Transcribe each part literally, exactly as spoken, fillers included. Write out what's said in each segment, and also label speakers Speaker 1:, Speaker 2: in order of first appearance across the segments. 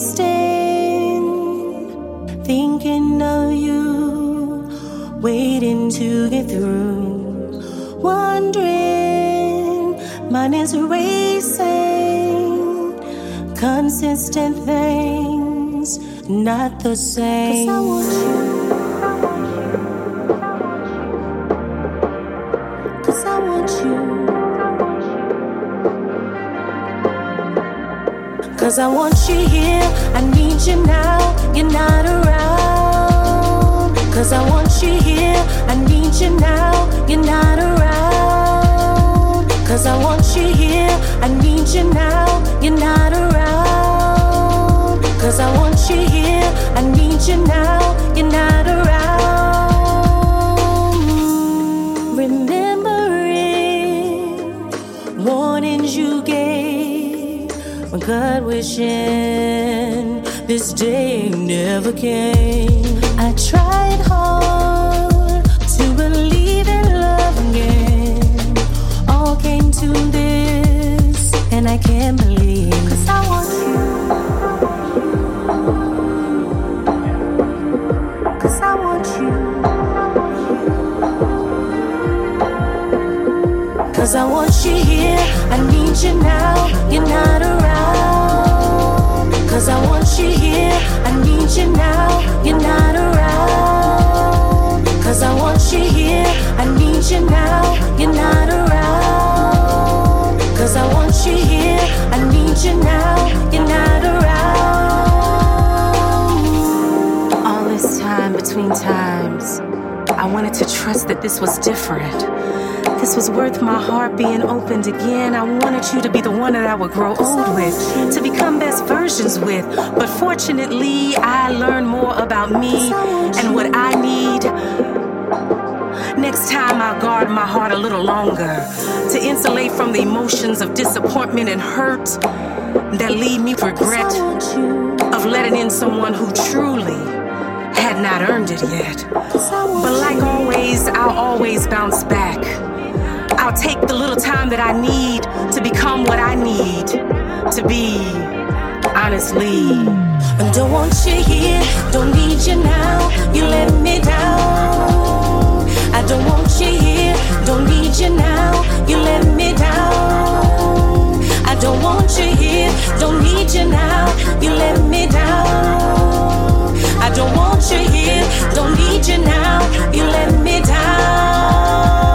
Speaker 1: wasting, thinking of you, waiting to get through, wondering, mine is racing, consistent things, not the same. 'Cause I want you. Cause I want you. Cause I want you here, I need you now, you're not around. Cause I want you here, I need you now, you're not around. Cause I want you here, I need you now, you're not around. Cause I want you here, I need you now, you're not around. Remembering warnings you gave when God wishing this day never came. I tried hard to believe in love again. All came to this, and I can't believe. Cause I want you. Cause I want you. Cause I want you here, I need you now, you're not around. Cause I want you here, I need you now, you're not around. Cause I want you here, I need you now, you're not around. Cause I want you here, I need you now, you're not around. All this time between times, I wanted to trust that this was different. This was worth my heart being opened again. I wanted you to be the one that I would grow old with, to become best versions with. But fortunately, I learned more about me and what I need. Next time, I'll guard my heart a little longer to insulate from the emotions of disappointment and hurt that leave me regret of letting in someone who truly had not earned it yet. But like always, I'll always bounce back. I'll take the little time that I need to become what I need to be, honestly. I don't want you here, don't need you now, you let me down. I don't want you here, don't need you now, you let me down. I don't want you here, don't need you now, you let me down. I don't want you here, don't need you now, you let me down.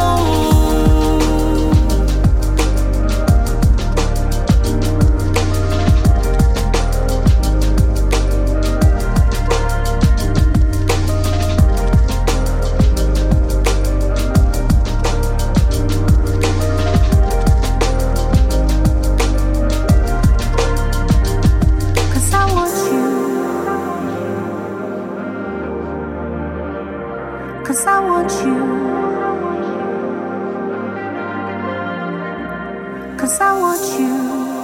Speaker 1: Cause I want you. Cause I want you.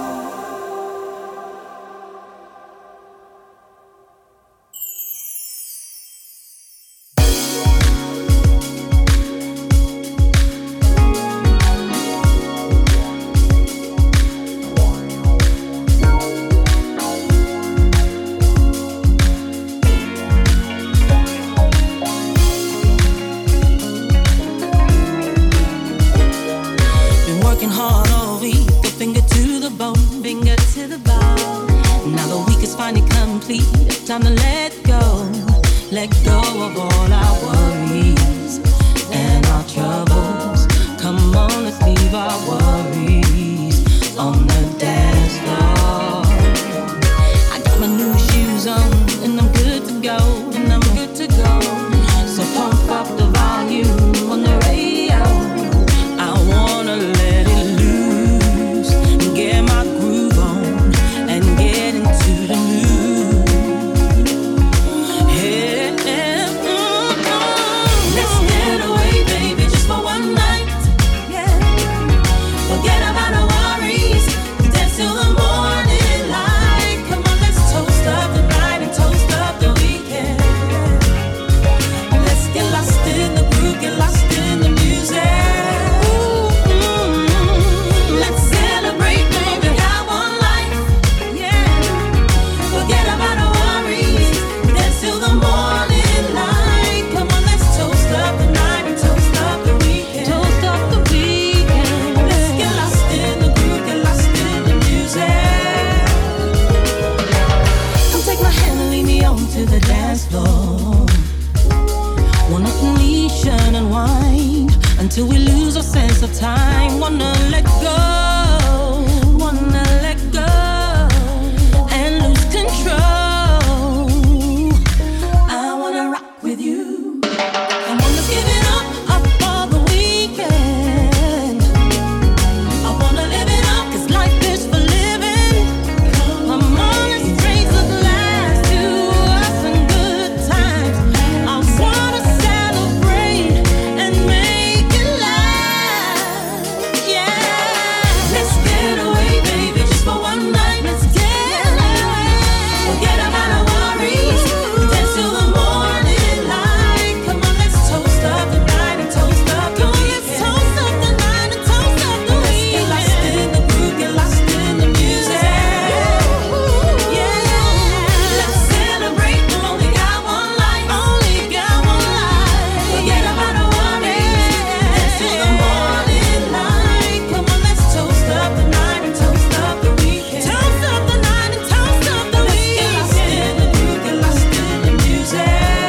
Speaker 2: Time to let go, let go of all our worries and our troubles. Come on, let's leave our worries on the dance floor. I got my new shoes on and I'm good to go, and I'm good to go. So pump up the volume on the radio. I wanna let it loose, get my groove on and get into the mood. Till the morning. time. Wanna let go, wanna let go and lose control. I wanna rock with you. I wanna give it up, up for the weekend. I wanna live it up, 'cause life is for living. I'm on a raise a glass to us and good times. I wanna celebrate and make it last. Yeah, let's get away, baby, just for one night. Let's get away, forget about our worries, dance till the morning light. Come on, let's toast up the night and toast up the weekend. Let's toast up the night and toast up the weekend. Let's get lost in the groove, get lost in the music. Yeah, let's celebrate. We only got one life, only got one life. Forget about our worries, dance till the morning light. Come on, let's toast up the night and toast up the weekend. Toast up the night and toast up the weekend. Let's get lost in the groove, get lost in the music.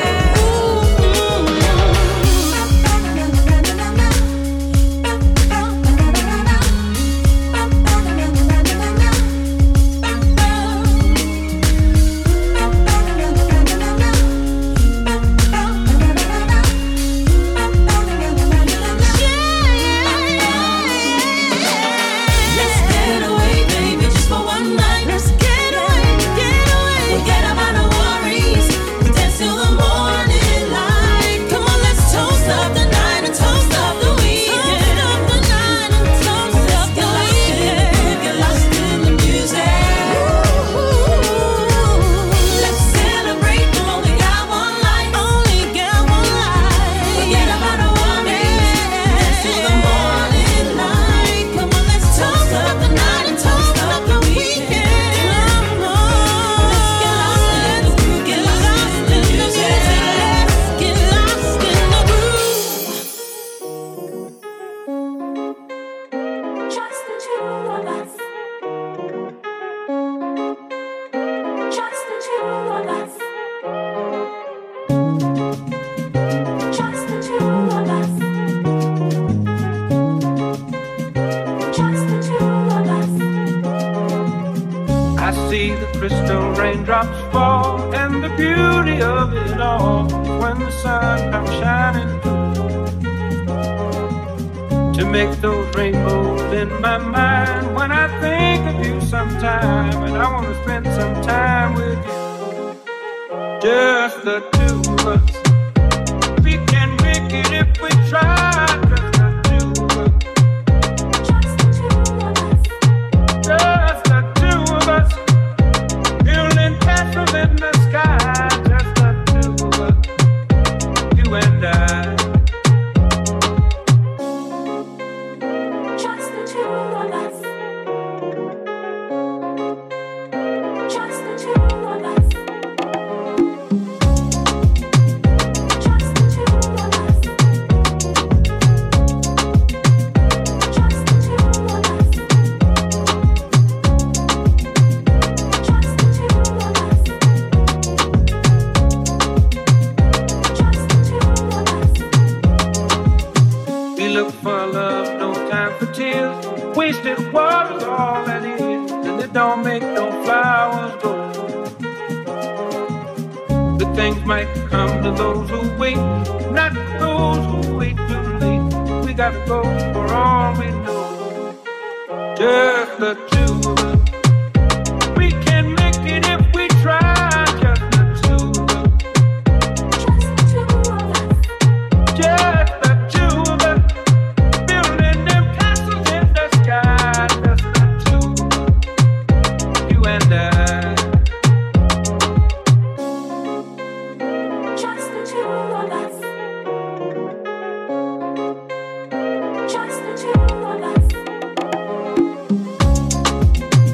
Speaker 2: Let's get away, baby, just for one night. Let's get away, get away. Forget about our worries, dance till the morning light. Come on, let's toast up the night and toast up the weekend. Toast up the night and toast up the weekend. Get lost in the music. Let's celebrate. We only got one life, only got one life. Forget about our worries, dance till the morning light. Come on, let's toast up the night and toast up the weekend. Come on, let's get lost in the groove, get lost in the music. Let's get lost in the groove.
Speaker 3: Just the two of us. Just the two of us. Just the two of us. Just the two of us.
Speaker 4: I see the crystal raindrops fall, and the beauty of it all is when the sun comes shining through to make those rainbows in my mind. When I think of you sometime, and I want to spend some time with you, just the two of us. We can make it if we try, just the two of us.
Speaker 3: Just the two of us.
Speaker 4: Just the two of us, building castles in the sky. Just the two of us, you and I.
Speaker 3: Just the two of us. Just the two of us. Just the two of us. Just the two of us. Just the two of us. Just the two of us.
Speaker 4: We look for love, no time for tears. Wasted water's all that is, and it don't make no flowers grow. Good things might come to those who wait, not those who wait too late. We gotta go for all we know. Just the two of us. We can make it if we try. Just the two of us.
Speaker 3: Just the two of us.
Speaker 4: Just the two of us. Building them castles in the sky. Just the two of us. You and I.
Speaker 3: Just the two of us. Just the two of us.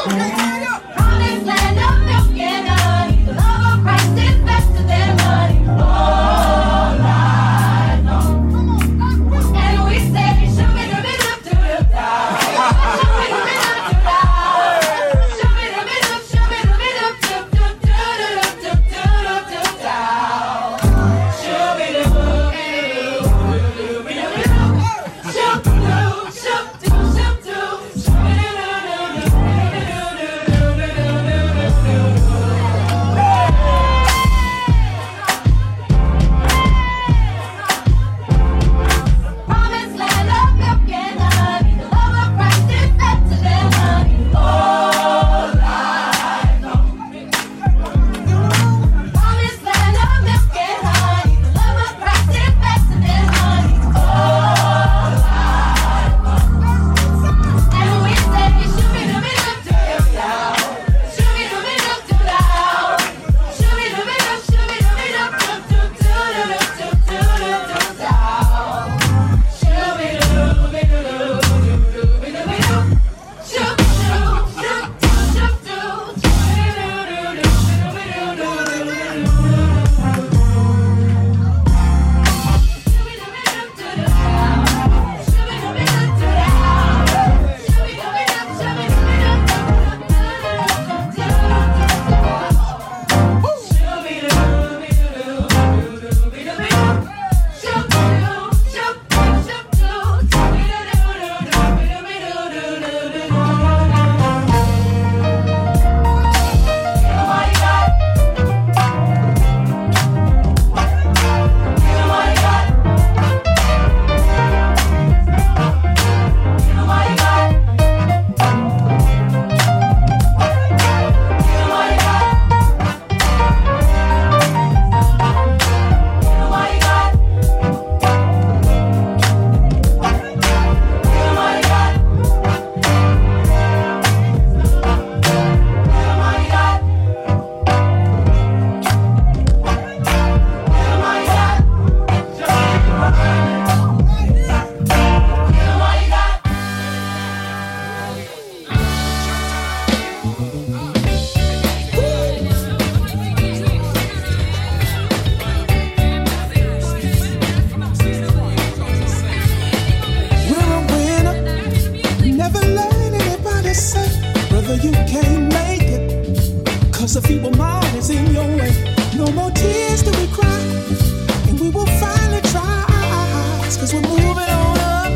Speaker 5: 'Cause a feeble mind is in your way. No more tears do we cry, and we will finally try. 'Cause we're moving on up.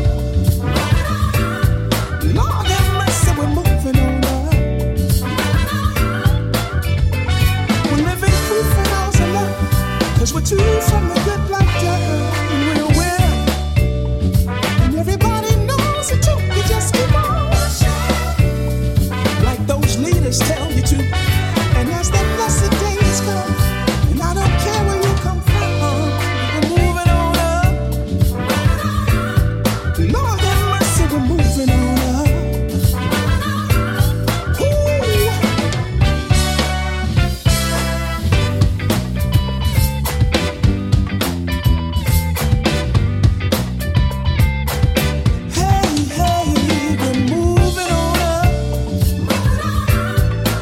Speaker 5: Lord have mercy, we're moving on up. We're living free from all of love, 'cause we're too from the good life, and we're aware. And everybody knows the truth, you just keep on shining, like those leaders tell you to. And as the blessed days come, and I don't care where you come from, we're moving on up. Lord have mercy, we're moving on up. Hey, hey, we're moving on up.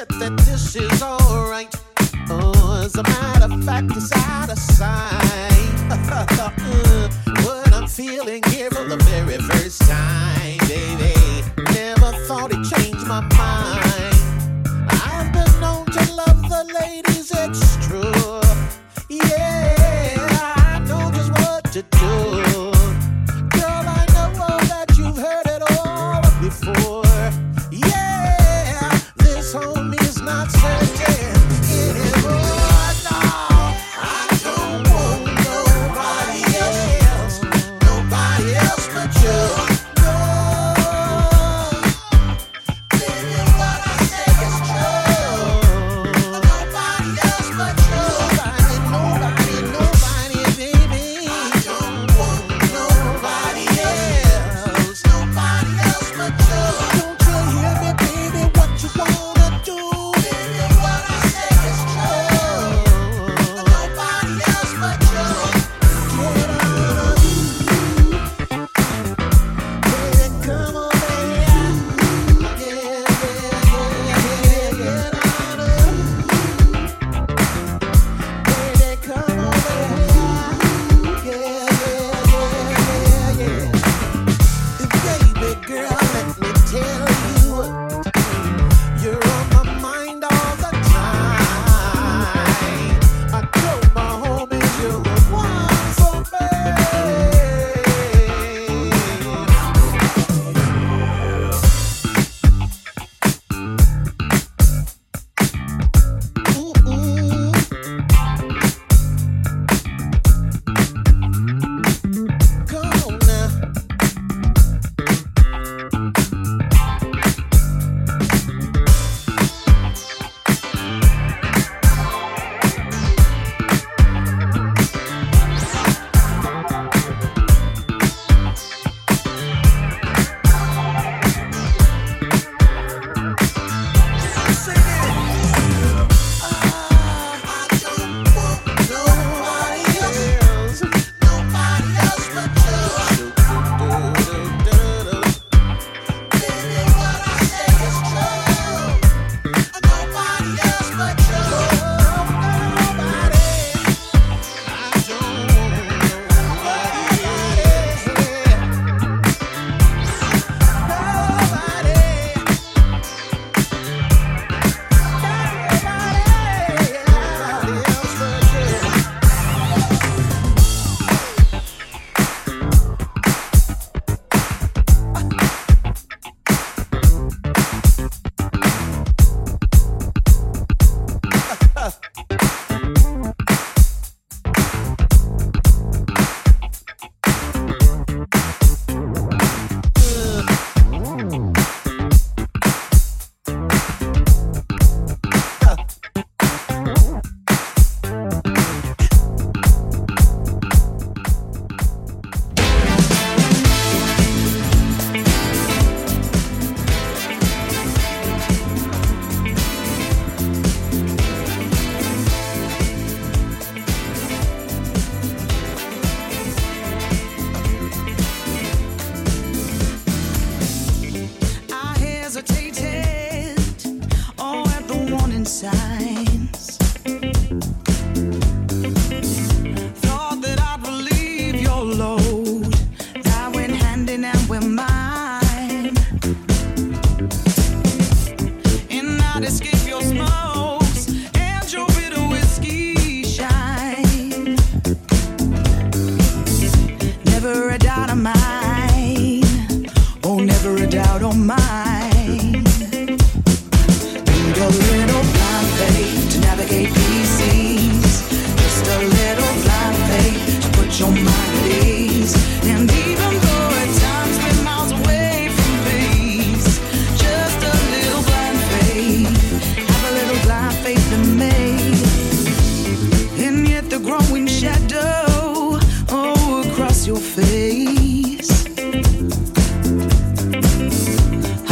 Speaker 5: admit that this is alright. Oh, as a matter of fact, it's out of sight. What I'm feeling here for the very first time, baby. Never thought it changed my mind. I've been known to love the ladies extra. Yeah, I know just what to do. Girl, I know that you've heard it all before. Yeah, this home is not certain anymore. No, I don't want nobody else, nobody else but you. No, baby, what I say is true. Nobody else but you. Nobody, nobody, nobody, baby. I don't want nobody else, nobody else but you. Don't you hear me, baby? What you wanna do? Baby, what I say is true. Nobody else but you. Get out of baby, come on, baby. Yeah, yeah, yeah, yeah, get out of baby, come on, baby. Yeah, yeah, yeah, yeah, yeah. Baby girl, let me tell you, you're on my mind all the time. I told my homies you're the one for me. Mm-mm. Come on now. Sing it. I don't want nobody else, nobody else but you. Baby, what I say is true. Nobody else but you. Nobody. I don't want nobody else. Nobody. I hesitated, oh, at the warning signs. Thought that I'd relieve your load. That went hand in hand with mine. And I'd escape your smokes and your bitter whiskey shine. Never a doubt of mine. Oh, never a doubt on mine. Need a little blind faith to navigate these seas. Just a little blind faith to put your mind at ease. And even though at times we're miles away from peace, just a little blind faith. Have a little blind faith in me. And yet the growing shadow, oh, across your face.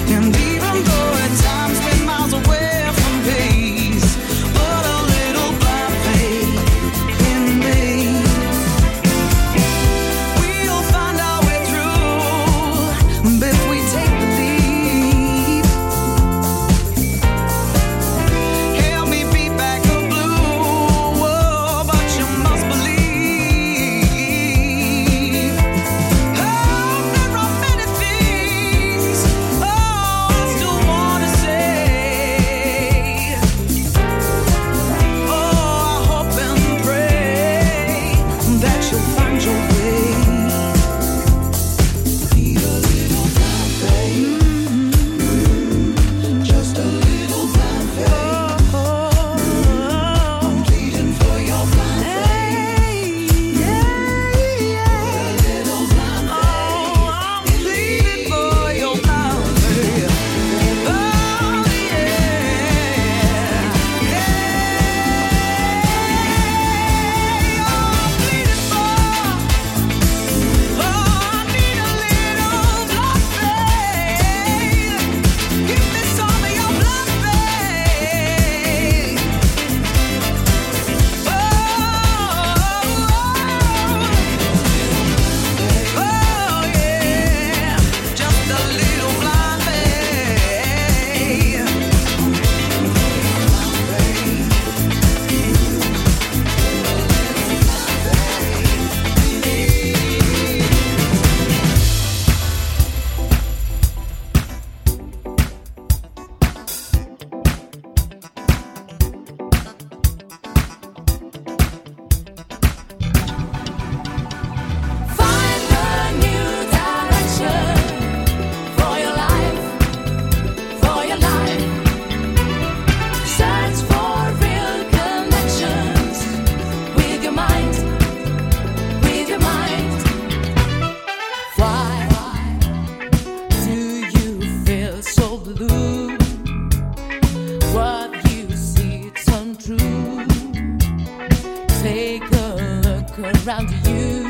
Speaker 2: around you,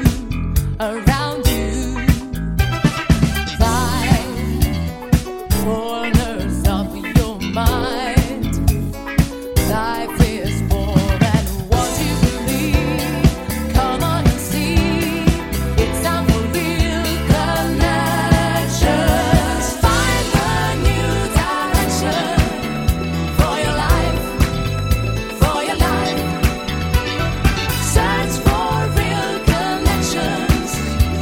Speaker 2: around you. Five corners of your mind. Life is more than what you believe. Come on and see, it's time for real connections. Find a new direction for your life, for your life. Search for real connections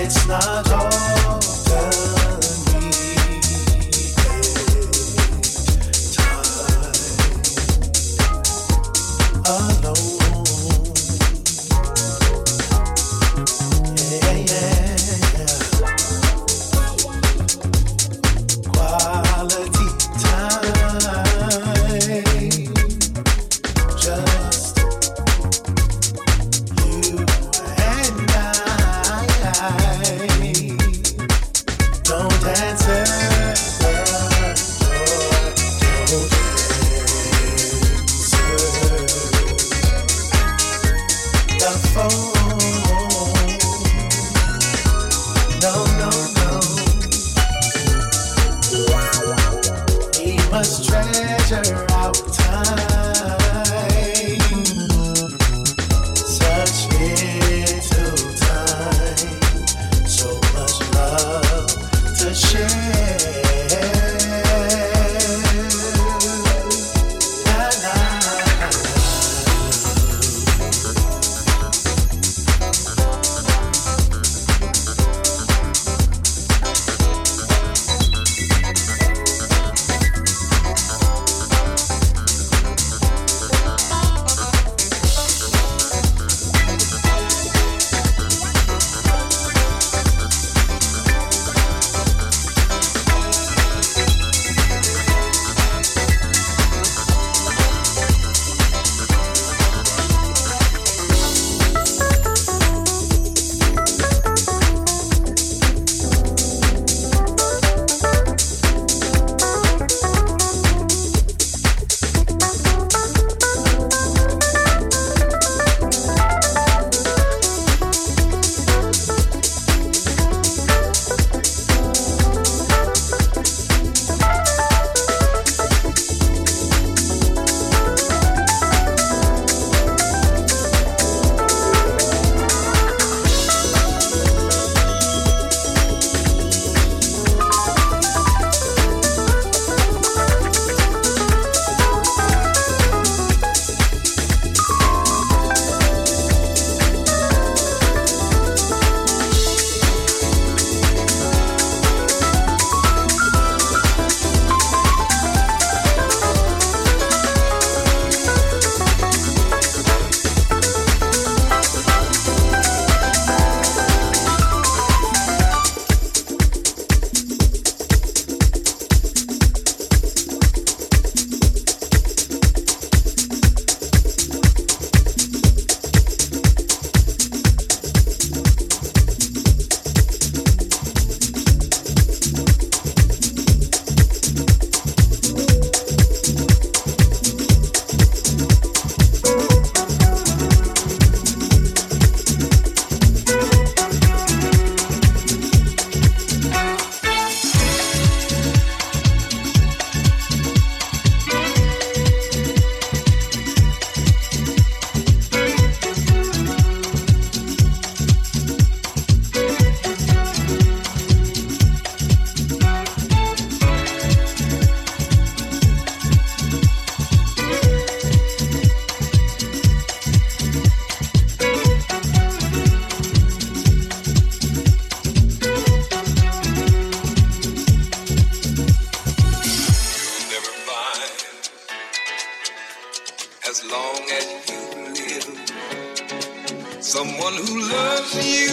Speaker 6: someone who loves you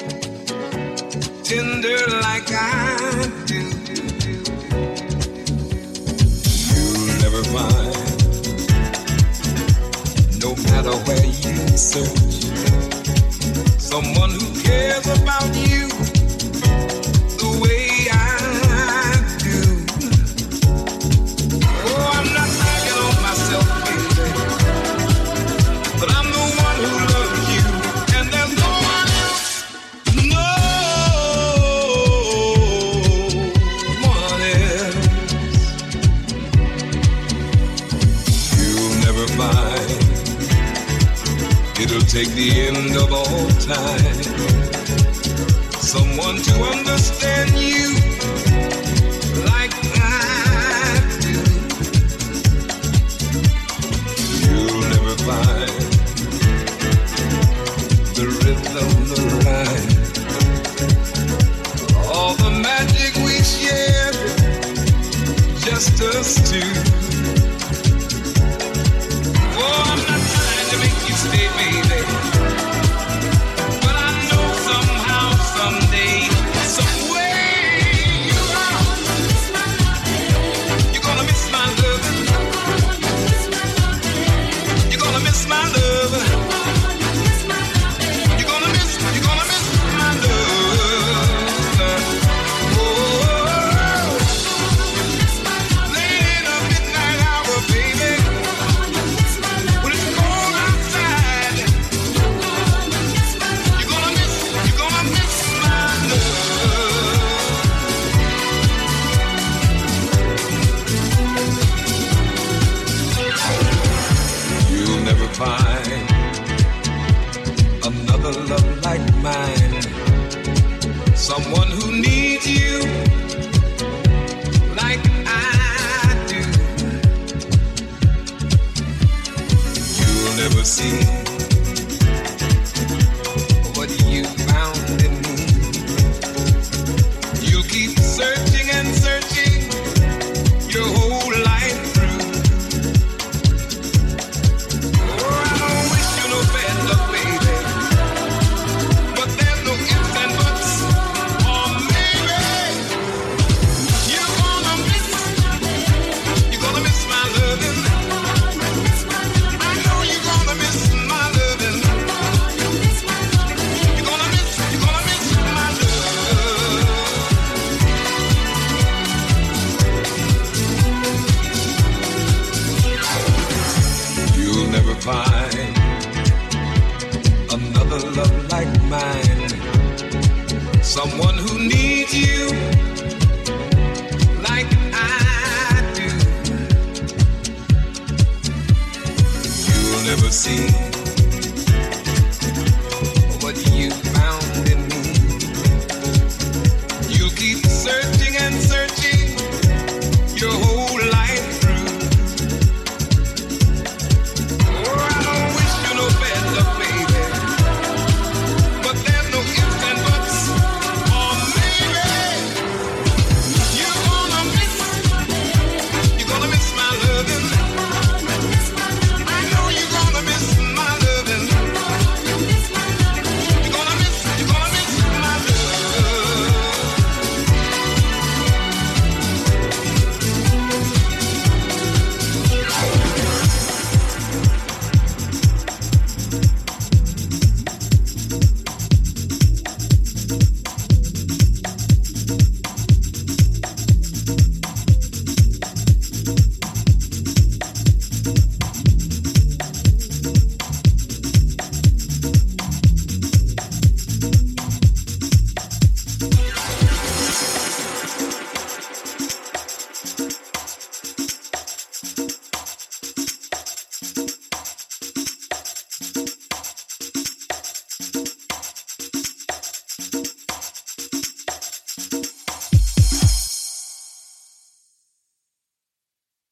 Speaker 6: tender like I do. You'll never find, no matter where you search, someone who cares about you the way I do. Oh, I'm not bragging on myself, baby, but I'm the one who loves you, and there's no one else, no one else. You'll never find, it'll take the end of all time, someone to understand you like I do. You'll never find the rhythm, the rhyme, just us two. Oh, I'm not trying to make you stay, baby, but I know somehow, someday, some way you're gonna miss my loving. You're gonna miss my loving. You're gonna miss, you're gonna miss my love. Oh, late in the midnight hour, baby, when it's cold outside, you're gonna miss, you're gonna miss my love. You'll never find another love like mine, someone who needs you like I do. You'll never see what you found in me. You'll keep searching and searching your whole life through. Oh, I don't wish you no bad luck, baby, but there's no ifs and buts, or maybe you're gonna miss, you're gonna miss my loving. I know you're gonna miss my loving. You're gonna miss, you're gonna miss my love. You'll never find another love like mine, someone who needs you like I do. You'll never see what you found in me. You'll keep searching